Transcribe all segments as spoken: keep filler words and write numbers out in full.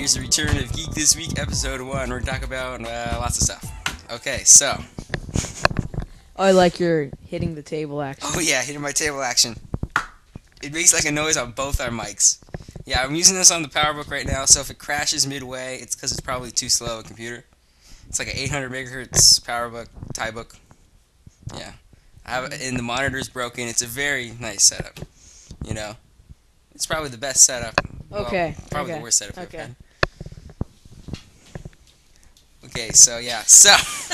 Here's the return of Geek This Week, episode one. We're going to talk about uh, lots of stuff. Okay, so. Oh, I like your hitting the table action. Oh, yeah, hitting my table action. It makes like a noise on both our mics. Yeah, I'm using this on the PowerBook right now, so if it crashes midway, it's because it's probably too slow a computer. It's like an eight hundred megahertz PowerBook, Tybook. Yeah. I have, and the monitor's broken. It's a very nice setup. You know? It's probably the best setup. Okay. Well, probably okay. the worst setup I've okay. had. Okay, so yeah, so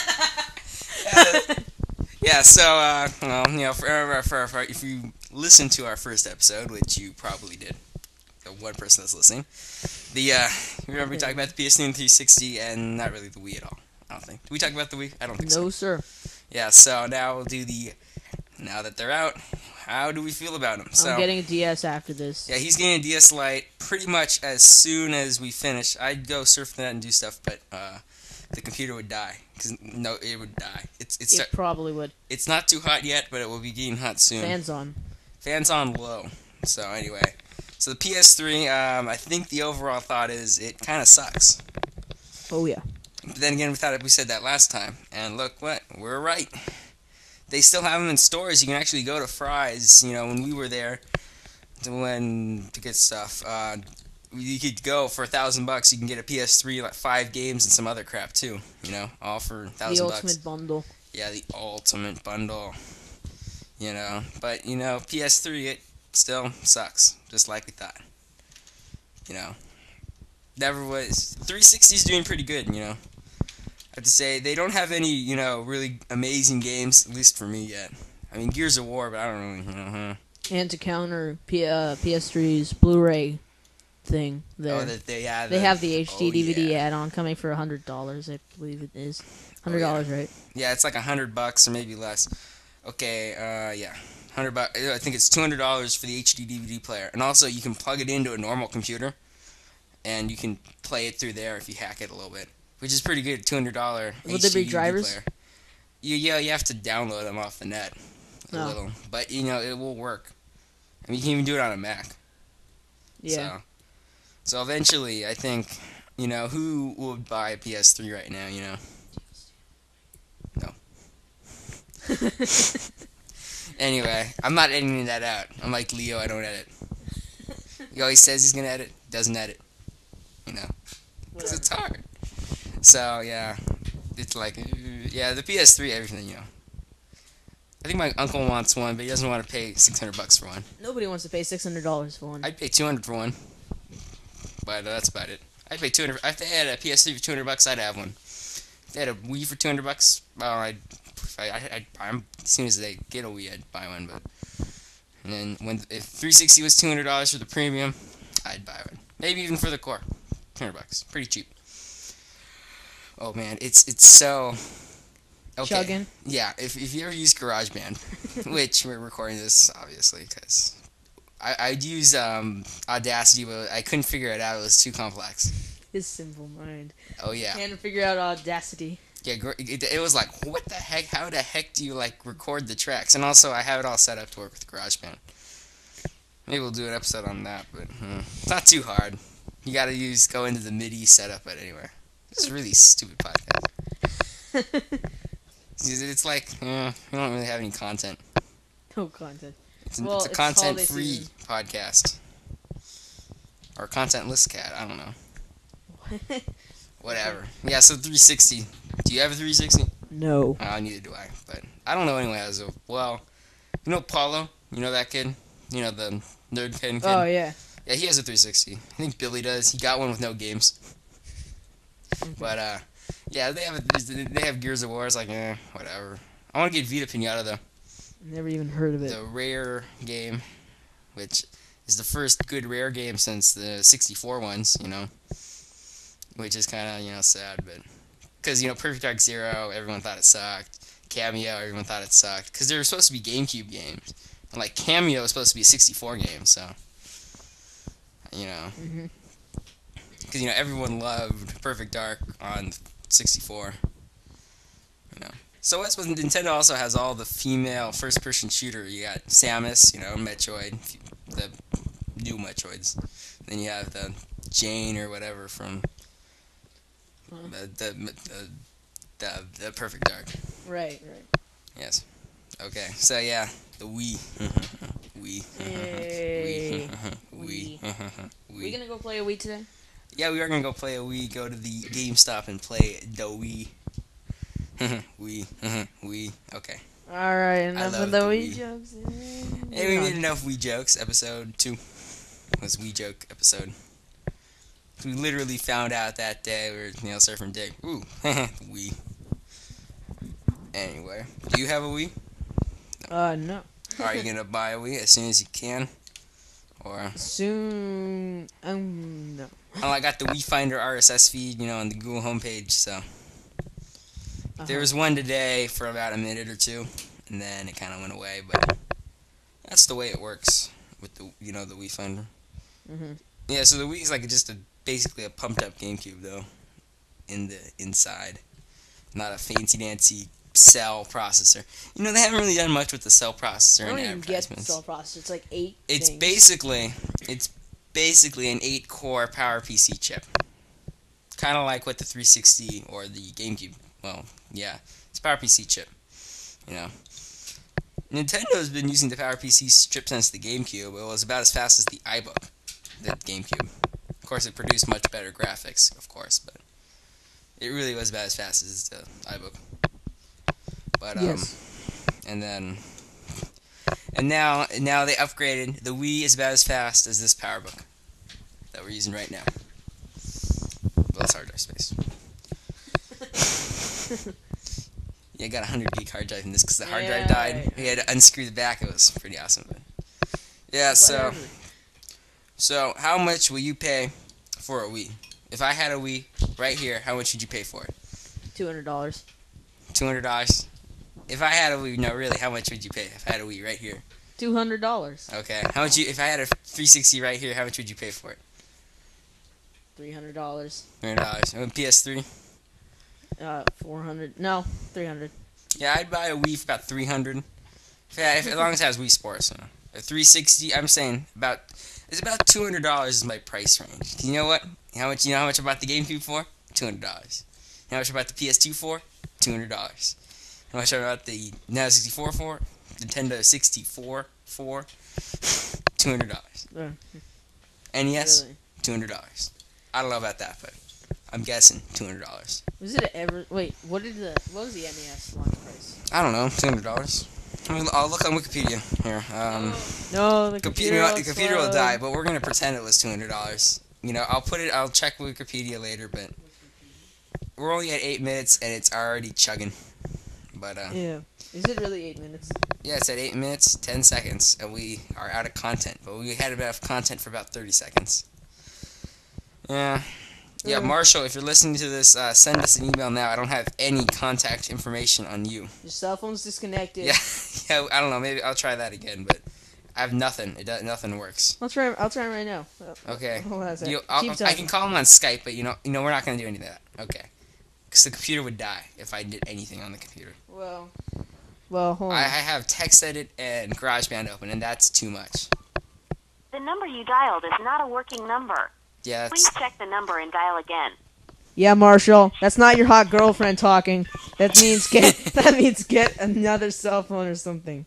uh, yeah, so uh, well, you know, for, for, for, if you listen to our first episode, which you probably did, the one person that's listening, the uh, remember we talked about the P S three and three sixty, and not really the Wii at all. I don't think. Did we talk about the Wii? I don't think so. No, sir. Yeah, so now we'll do the. Now that they're out, how do we feel about them? So, I'm getting a D S after this. Yeah, he's getting a D S Lite pretty much as soon as we finish. I'd go surf the net and do stuff, but uh, the computer would die. Cause no, it would die. It's it's It probably would. it's not too hot yet, but it will be getting hot soon. Fans on. Fans on low. So anyway, so the P S three, um, I think the overall thought is it kind of sucks. Oh yeah. But then again, we thought we said that last time, and look what we're right. They still have them in stores. You can actually go to Fry's. You know, when we were there, to when to get stuff, uh, you could go for a thousand bucks. You can get a P S three, like five games and some other crap too. You know, all for a thousand The bucks. ultimate bundle. Yeah, the ultimate bundle. You know, but you know, P S three it still sucks, just like we thought. You know, never was. three sixty's doing pretty good. You know. I have to say, they don't have any, you know, really amazing games, at least for me yet. I mean, Gears of War, but I don't really, you know, huh. And to counter P- uh, P S three's Blu-ray thing there. Oh, that they, yeah, they the, have the H D oh, D V D yeah. add-on coming for one hundred dollars, I believe it is. one hundred dollars, oh, yeah. right? Yeah, it's like one hundred bucks or maybe less. Okay, uh, yeah. one hundred bucks. I think it's two hundred dollars for the H D D V D player. And also, you can plug it into a normal computer, and you can play it through there if you hack it a little bit. Which is pretty good, two hundred dollars Would there be drivers? Player. You, yeah, you have to download them off the net a Oh. little. But, you know, it will work. I mean, you can even do it on a Mac. Yeah. So, so eventually, I think, you know, who would buy a P S three right now, you know? No. Anyway, I'm not editing that out. I'm like Leo, I don't edit. He always says he's going to edit, doesn't edit. You know? Because it's hard. So, yeah, it's like, yeah, the P S three, everything, you know. I think my uncle wants one, but he doesn't want to pay six hundred bucks for one. Nobody wants to pay six hundred dollars for one. I'd pay two hundred for one, but uh, that's about it. I'd pay two hundred. If they had a P S three for two hundred bucks, I'd have one. If they had a Wii for two hundred bucks, well, I'd, I, I, I'd buy them. As soon as they get a Wii, I'd buy one, but, and then when, if three sixty was two hundred dollars for the premium, I'd buy one. Maybe even for the core. two hundred bucks. Pretty cheap. Oh man, it's it's so okay. Chugging. Yeah, if if you ever use GarageBand, which we're recording this obviously because I I'd use um, Audacity, but I couldn't figure it out. It was too complex. His simple mind. Oh yeah. Can't figure out Audacity. Yeah, it, it was like, what the heck? How the heck do you like record the tracks? And also, I have it all set up to work with GarageBand. Maybe we'll do an episode on that, but hmm, it's not too hard. You gotta use go into the MIDI setup at anywhere. It's a really stupid podcast. It's like, eh, we don't really have any content. No content. It's, an, Well, it's a it's holiday content-free season. podcast. Or content-less cat, I don't know. Whatever. Yeah, so three sixty. Do you have a three sixty? No. Uh, neither do I, but I don't know anyone who has a, well, you know Paulo? You know that kid? You know, the nerd kid? kid? Oh, yeah. Yeah, he has a three sixty. I think Billy does. He got one with no games. But, uh, yeah, they have a, they have Gears of War. It's like, eh, whatever. I want to get Vita Pinata, though. Never even heard of it. The Rare game, which is the first good Rare game since the sixty-four ones, you know. Which is kind of, you know, sad, but... Because, you know, Perfect Dark Zero, everyone thought it sucked. Cameo, everyone thought it sucked. Because they were supposed to be GameCube games. And, like, Cameo was supposed to be a sixty-four game, so... You know... Mm-hmm. Because, you know, everyone loved Perfect Dark on sixty-four. You know. So what's with Nintendo also has all the female first-person shooter. You got Samus, you know, Metroid, the new Metroids. Then you have the Jane or whatever from Huh? the the, the the the Perfect Dark. Right, right. Yes. Okay. So yeah, the Wii. Wii. Yay. Wii. Wii. We Wii. gonna go play a Wii today? Yeah, we are gonna go play a Wii. Go to the GameStop and play the Wii. Wii. Wii. Okay. Alright, enough love of the the Wii Wii. jokes. Hey, we made enough Wii jokes. Episode two was Wii joke episode. We literally found out that day we were, you know, surfing dick. Ooh, Wii. Anyway, do you have a Wii? Uh, no. Are you gonna buy a Wii as soon as you can? Or Soon. Um, no. oh, I got the Wii Finder R S S feed, you know, on the Google homepage. So Uh-huh. there was one today for about a minute or two, and then it kind of went away. But that's the way it works with the, you know, the Wii Finder. Mhm. Yeah, so the Wii is like just a basically a pumped up GameCube though, in the inside, not a fancy dancy cell processor. You know, they haven't really done much with the cell processor I don't in even get the advertisements. cell processor. It's like eight. It's things. basically it's basically an eight core PowerPC chip, kind of like what the three sixty or the GameCube. Well, yeah, it's a PowerPC chip. You know, Nintendo's been using the PowerPC chip since the GameCube. It was about as fast as the iBook, the GameCube. Of course, it produced much better graphics, of course, but it really was about as fast as the iBook. But um, Yes. and then, and now, now they upgraded. The Wii is about as fast as this PowerBook that we're using right now. Well, it's hard drive space. Yeah, I got a hundred gig hard drive in this because the hard drive Yeah, died. right. We had to unscrew the back. It was pretty awesome. But yeah, so. Whatever. So, how much will you pay for a Wii? If I had a Wii right here, how much would you pay for it? Two hundred dollars. Two hundred dollars. If I had a Wii, no, really, how much would you pay if I had a Wii right here? Two hundred dollars. Okay. How much you? If I had a three sixty right here, how much would you pay for it? Three hundred dollars. Three hundred dollars. And P S three. Uh, four hundred. No, three hundred. Yeah, I'd buy a Wii for about three hundred. If, I- if as long as it has Wii Sports. You know. A three sixty. I'm saying about. It's about two hundred dollars is my price range. You know what? How much? You know how much I bought the GameCube for? Two hundred dollars. You know how much I bought the P S two for? Two hundred dollars. How much I bought the Nintendo sixty-four for? Nintendo sixty-four for? Two hundred dollars. Uh, N E S? really. Two hundred dollars. I don't know about that, but I'm guessing two hundred dollars. Was it ever? Wait, what did the? What was the N E S launch price? I don't know. Two hundred dollars. I'll look on Wikipedia here. Um, No, the computer, computer. the computer will die, but we're gonna pretend it was two hundred dollars. You know, I'll put it. I'll check Wikipedia later, but we're only at eight minutes and it's already chugging. But uh, Yeah. Is it really eight minutes? yeah, it's at eight minutes ten seconds, and we are out of content. But we had enough content for about thirty seconds. Yeah. Yeah, Mm. Marshall, if you're listening to this, uh, send us an email now. I don't have any contact information on you. Your cell phone's disconnected. Yeah, yeah. I don't know. Maybe I'll try that again, but I have nothing. It does, nothing works. I'll try. I'll try right now. Okay. Hold on a second. You, I'll, Keep I talking. can call him on Skype, but you know, you know, we're not gonna do any of that. Okay. Because the computer would die if I did anything on the computer. Well. Well, hold on. I, I have TextEdit and GarageBand open, and that's too much. The number you dialed is not a working number. Yeah, Please that's. check the number and dial again. Yeah, Marshall. That's not your hot girlfriend talking. That means get. that means get another cell phone or something.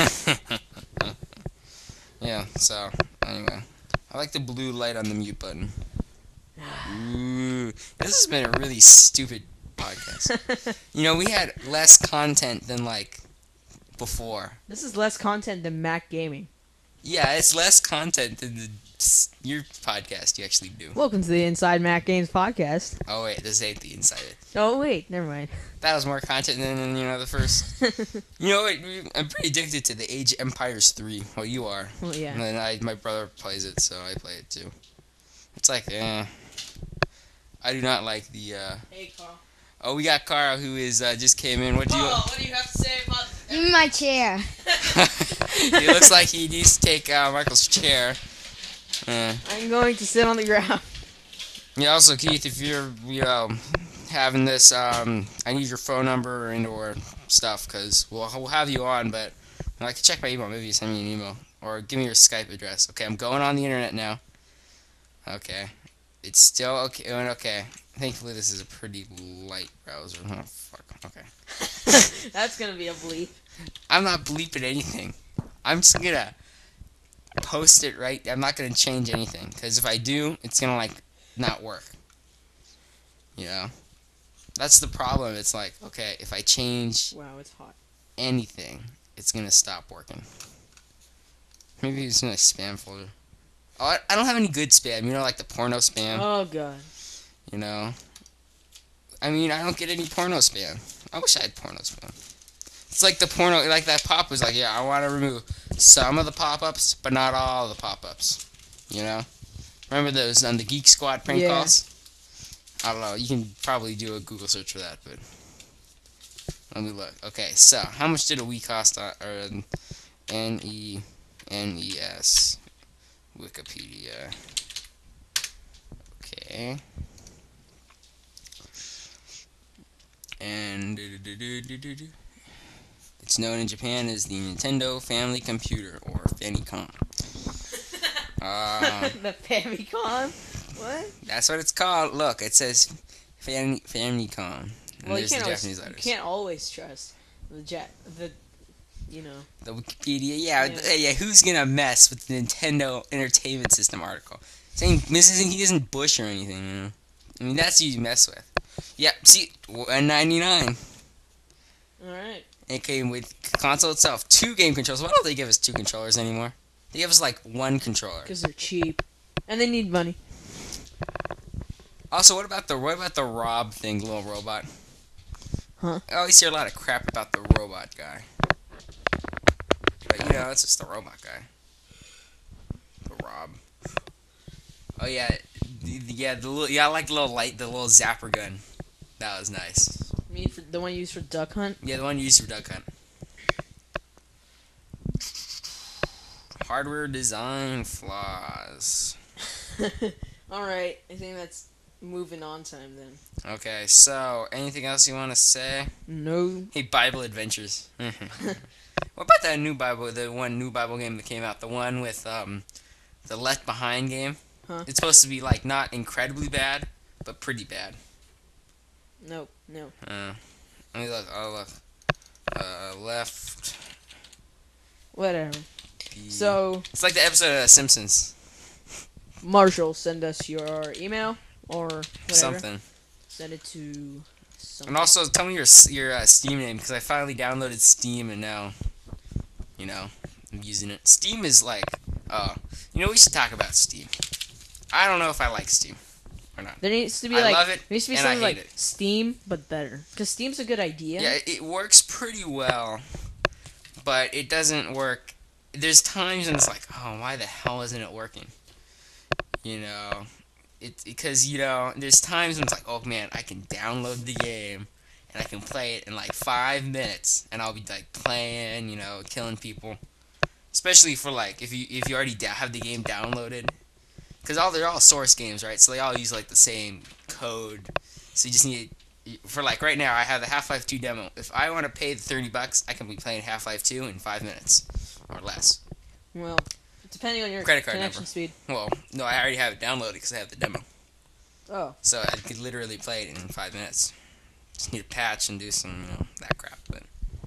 Yeah. So anyway, I like the blue light on the mute button. Ooh, this has been a really stupid podcast. You know, we had less content than like before. This is less content than Mac Gaming. Yeah, it's less content than the your podcast you actually do. Welcome to the Inside Mac Games podcast. Oh wait, this ain't the inside. Oh wait, never mind. That was more content than you know the first. You know what? I'm pretty addicted to the Age of Empires three. Well, you are. Well, yeah. And then I, my brother plays it, so I play it too. It's like, eh. I do not like the. Uh... Hey, Carl. Oh, we got Carl who is uh, just came in. What do you? what do you have to say about? Give me my chair. He looks like he needs to take uh, Michael's chair. Uh, I'm going to sit on the ground. yeah. Also, Keith, if you're you know having this, um, I need your phone number and or stuff because we'll we'll have you on, but you know, I can check my email. Maybe you send me an email or give me your Skype address. Okay, I'm going on the internet now. Okay. it's still okay. oh, Okay. Thankfully, this is a pretty light browser. Oh, fuck. Okay. That's gonna be a bleep. I'm not bleeping anything. I'm just gonna post it right. I'm not gonna change anything. Because if I do, it's gonna, like, not work. You know? That's the problem. It's like, okay, if I change Wow, it's hot. anything, it's gonna stop working. Maybe it's in a spam folder. Oh, I, I don't have any good spam. You know, like the porno spam. Oh god. You know. I mean, I don't get any porno spam. I wish I had porno spam. It's like the porno, like that pop was like, yeah, I want to remove some of the pop-ups, but not all the pop-ups. You know. Remember those on the Geek Squad prank Yeah. calls? I don't know. You can probably do a Google search for that, but let me look. Okay, so how much did a Wii cost? On, or N E N E S Wikipedia. Okay. And it's known in Japan as the Nintendo Family Computer, or Famicom. Uh, The Famicom? What? that's what it's called. Look, it says Fam- Famicom. And Well, you there's the can't, always, Japanese you letters. can't always trust the jet. The, you know. The Wikipedia, yeah, Yeah. th- yeah. Who's gonna mess with the Nintendo Entertainment System article? Saying missing, he isn't Bush or anything. You know? I mean, that's who you mess with. Yep. See, one ninety-nine. All right. It came with console itself, two game controllers. Why don't they give us two controllers anymore? They give us like one controller. Because they're cheap, and they need money. Also, what about the what about the Rob thing, little robot? Huh? I always hear a lot of crap about the robot guy. But you know, it's just the robot guy. The Rob. Oh yeah, the, the, yeah, the little, yeah, I like the little light, the little zapper gun. That was nice. You mean for the one used for duck hunt? Yeah, the one used for duck hunt. Hardware design flaws. All right. I think that's moving on time then. Okay, so anything else you want to say? No. Hey, Bible Adventures. What about that new Bible, the one new Bible game that came out, the one with um, the Left Behind game? Huh? It's supposed to be like not incredibly bad, but pretty bad. Nope. No. Uh, let me look. Oh look. Uh, left. Whatever. Be- So, it's like the episode of The Simpsons. Marshall, send us your email or whatever. Something. Send it to. Something. And also, tell me your your uh, Steam name because I finally downloaded Steam and now, you know, I'm using it. Steam is like, uh, you know, we should talk about Steam. I don't know if I like Steam or not. There needs to be I like love it, there needs to be and I something hate like it. Steam but better. Because Steam's a good idea. Yeah, it works pretty well, but it doesn't work. There's times when it's like, oh, why the hell isn't it working? You know, it because you know, there's times when it's like, oh man, I can download the game and I can play it in like five minutes, and I'll be like playing, you know, killing people. Especially for like if you if you already da- have the game downloaded, because all they're all source games, right? So they all use like the same code. So you just need for like right now, I have the Half-Life two demo. If I want to pay the thirty bucks, I can be playing Half-Life two in five minutes or less. Well, depending on your Credit card connection number. speed. Well, no, I already have it downloaded because I have the demo. Oh. So I could literally play it in five minutes. Just need a patch and do some, you know, that crap. But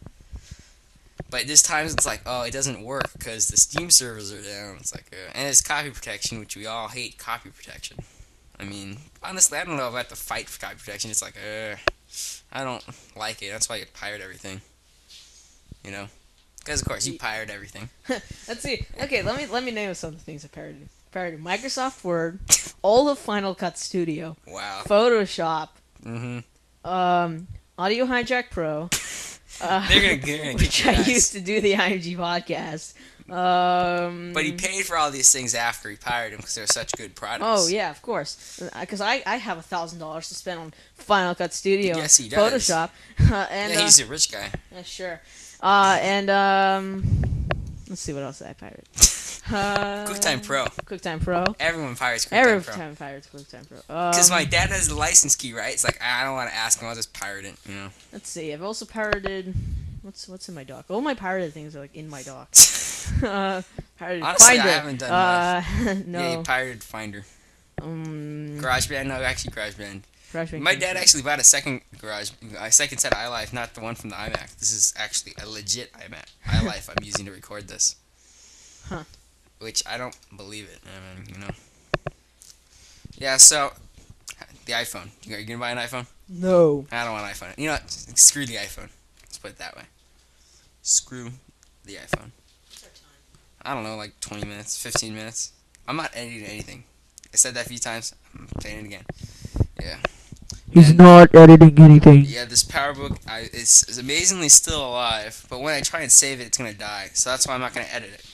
but there's times it's like, oh, it doesn't work because the Steam servers are down. It's like, uh, and it's copy protection, which we all hate copy protection. I mean, honestly, I don't know if I have to fight for copy protection. It's like, uh, I don't like it. That's why you pirate everything. You know, because of course you pirate everything. Let's see. Okay, let me let me name some of the things I pirated. Pirated Microsoft Word, all of Final Cut Studio, Wow. Photoshop, Mm-hmm. um, Audio Hijack Pro. Uh, They're gonna, they're gonna kick which your I ass. used to do the I M G podcast. Um, But he paid for all these things after he pirated them because they're such good products. Oh yeah, of course. Because I, I have a thousand dollars to spend on Final Cut Studio, Yes, he does. Photoshop, uh, and Yeah, uh, he's a rich guy. yeah, sure. Uh, and um, let's see what else did I pirate. Uh, QuickTime Pro. QuickTime Pro. Everyone pirates QuickTime Every Pro. time pirates QuickTime Pro. Because Um, my dad has the license key, right? It's like, I don't want to ask him. I'll just pirate it, you know. let's see. I've also pirated. What's what's in my dock? All my pirated things are like in my dock. uh, pirated Honestly, I Finder. haven't done uh, no. Yeah, he pirated Finder. Um, GarageBand? No, actually GarageBand. GarageBand My came dad first. actually bought a second garage, a second set of iLife, not the one from the iMac. This is actually a legit iMac, iLife I'm using to record this. Huh. Which I don't believe it. I mean, you know. Yeah. So, the iPhone. You are you gonna buy an iPhone? No. I don't want an iPhone. You know what? Screw the iPhone. Let's put it that way. Screw the iPhone. I don't know, like twenty minutes, fifteen minutes. I'm not editing anything. I said that a few times. I'm saying it again. Yeah. He's And- not editing anything. Yeah, this PowerBook I, is, is amazingly still alive, but when I try and save it, it's gonna die. So that's why I'm not gonna edit it.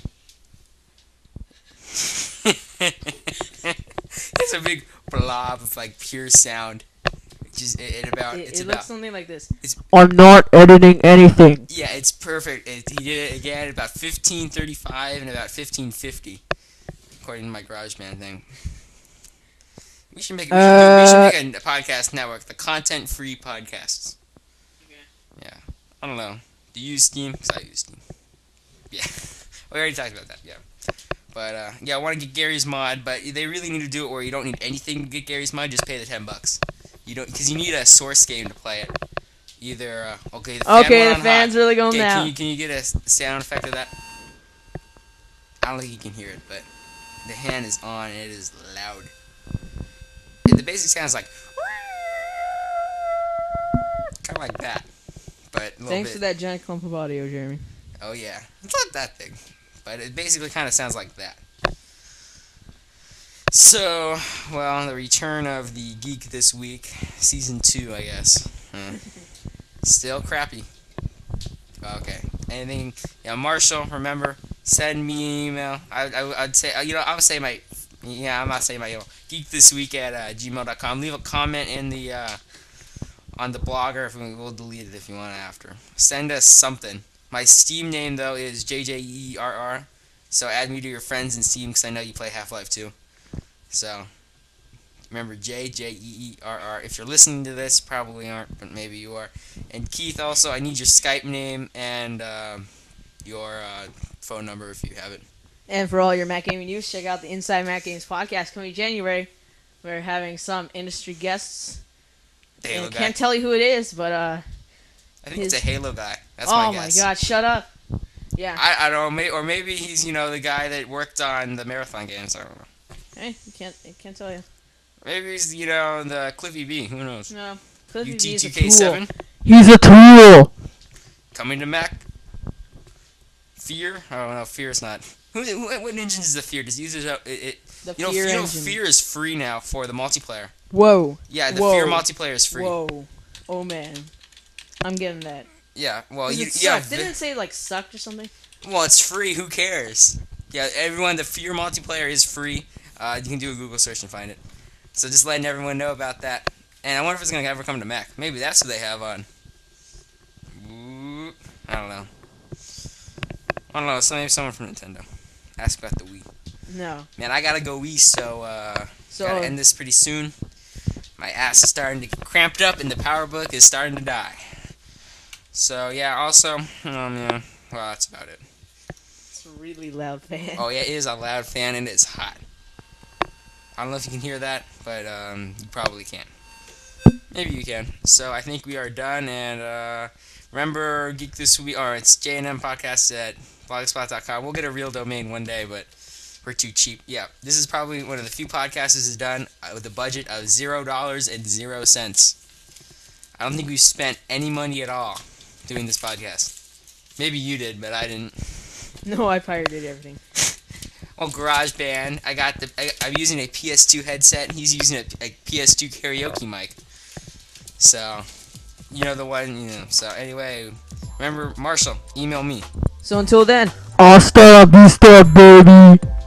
It's a big blob of like pure sound. It just it, it about It, it's it about looks something like this. I'm not editing anything. yeah, it's perfect. It, he did it again at about fifteen thirty-five and about fifteen fifty, according to my GarageBand thing. We should make, we should, do- we should make a, a podcast network, the content-free podcasts. Okay. Yeah, I don't know. Do you use Steam? Because I use Steam. Yeah, we already talked about that. Yeah, but uh, yeah, I want to get Gary's mod, but they really need to do it where you don't need anything to get Gary's mod. Just pay the ten bucks. You don't, because you need a source game to play it. Either uh, okay, the fan Okay, went the on fan's hot. really going Okay, now. Can you can you get a s- sound effect of that? I don't think you can hear it, but the hand is on. And it is loud. It, the basic sound is like kind of like that, but a little Thanks bit. for that giant clump of audio, Jeremy. Oh yeah, it's not that big, but it basically kind of sounds like that. So, well, the return of the Geek this week, season two, I guess. Huh. Still crappy. Okay. Anything? Yeah, Marshall. Remember, send me an email. I, I I'd say you know I would say my yeah I'm not saying my email. Geek this week at uh, gmail dot com. Leave a comment in the uh, on the blogger. If we, we'll delete it if you want after. Send us something. My Steam name though is J J E E R R. So add me to your friends in Steam because I know you play Half-Life two. So remember J J E E R R. If you're listening to this, probably aren't, but maybe you are. And Keith, also, I need your Skype name and uh, your uh, phone number if you have it. And for all your Mac Gaming news, check out the Inside Mac Games podcast coming January. We're having some industry guests. The Halo And guy. can't tell you who it is, but uh, I think it's a his- Halo guy. That's my oh my guess. god, shut up. Yeah. I, I don't know, may, or maybe he's, you know, the guy that worked on the Marathon games. I don't know. Hey, you can't, I can't tell you. Maybe he's, you know, the Cliffy B. Who knows? No. Cliffy U B T is two a K tool. seven He's a tool. coming to Mac. Fear? Oh no, Fear is not. Who, who, what engine is the Fear? Does it use it? It, it The you know, Fear you know, engine. Fear is free now for the multiplayer. Whoa. Yeah, the Whoa. Fear multiplayer is free. Whoa. Oh man. I'm getting that. Yeah, well, 'Cause you, it yeah, sucked. Didn't it say like sucked or something? well, it's free. Who cares? Yeah, everyone. The Fear multiplayer is free. Uh, you can do a Google search and find it. So just letting everyone know about that. And I wonder if it's gonna ever come to Mac. Maybe that's what they have on. Ooh, I don't know. I don't know. So maybe someone from Nintendo. Ask about the Wii. No. Man, I gotta go east, so uh, So gotta end this pretty soon. My ass is starting to get cramped up, and the PowerBook is starting to die. So yeah. Also, um, yeah. Well, that's about it. it's a really loud fan. Oh yeah, it is a loud fan and it's hot. I don't know if you can hear that, but um, you probably can. Maybe you can. So I think we are done. And uh, remember, Geek This Week, or it's J and M Podcast at blogspot dot com. We'll get a real domain one day, but we're too cheap. Yeah, this is probably one of the few podcasts this is done uh, with a budget of zero dollars and zero cents. I don't think we've spent any money at all doing this podcast. Maybe you did, but I didn't. No, I pirated everything. Well, GarageBand. I got the. I, I'm using a P S two headset. And he's using a, a P S two karaoke mic. So, you know the one. You know. So anyway, remember, Marshall, email me. So until then. Hasta la vista, baby.